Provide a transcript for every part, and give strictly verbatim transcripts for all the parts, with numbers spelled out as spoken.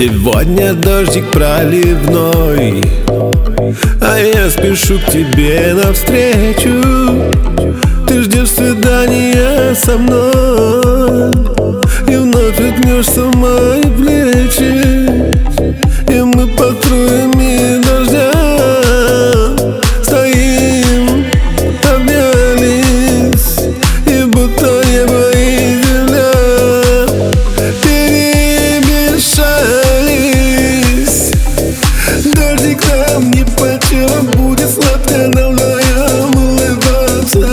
Сегодня дождик проливной, а я спешу к тебе навстречу. Ты ждешь свидания со мной и вновь уткнешься в мои плечи, и мы под струями дождя стоим, обнялись, и будто небо и земля перемешались. Дождик нам нипочем, будет сладко нам вдвоем улыбаться.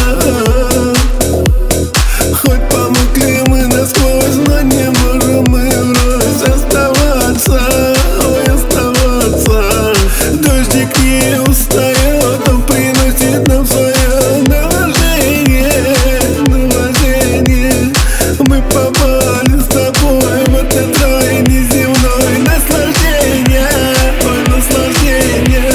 Хоть помокли мы насквозь, но не можем мы вновь оставаться, ой, оставаться. Дождик не устает, он приносит нам свое наваждение, наваждение. Мы попали с тобой в этот рай неземной наслаждения, ой, наслаждения.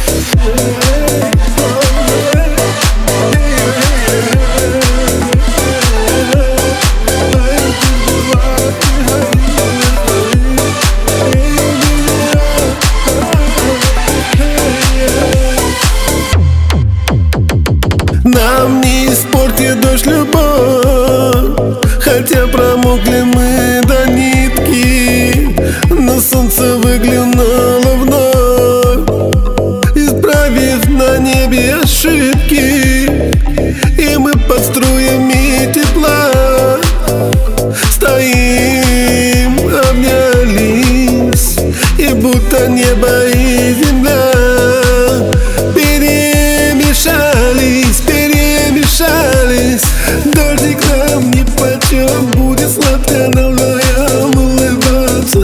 Нам не испортит дождь любовь, хотя промокли мы до нитки, но солнце выглянуло вновь, исправив на небе ошибки, и мы под струями тепла стоим, обнялись, и будто небо и земля перемешались, перемешались. Дождик нам нипочем, будет сладко нам вдвоем улыбаться.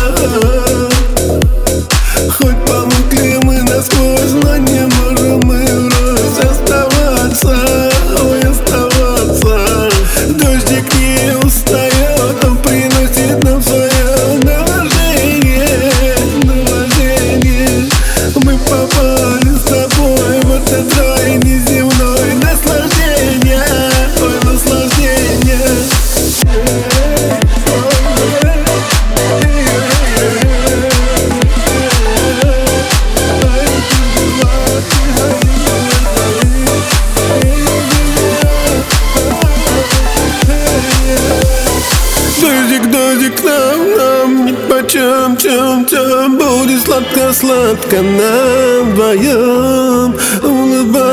Хоть помокли мы насквозь, но не можем мы вновь оставаться, ой, оставаться. Дождик не устает, он приносит нам свое наваждение, наваждение. Мы попали с тобой в этот рай неземной наслаждения, ой, наслаждения. Дождик, дождик нам, нам нипочем, чем, чем. Будет сладко, сладко нам вдвоем улыбаться.